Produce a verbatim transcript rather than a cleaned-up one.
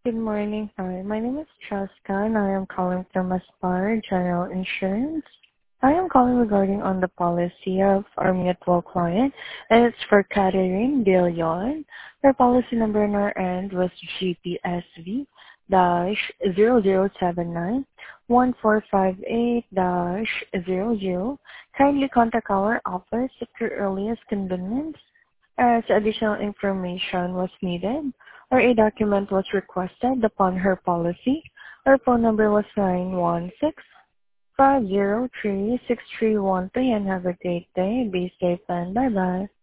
Good morning. Hi, my name is Cheska, and I am calling from Aspire General Insurance. I am calling regarding on the policy of our mutual client, and it's for Catherine De Leon. Her policy number on our end was G P S V dash zero zero seven nine one four five eight dash zero zero. Kindly contact our office at your earliest convenience as additional information was needed or a document was requested upon her policy. Her phone number was nine one six, five zero three, six three one three, and have a great day. Be safe and bye-bye.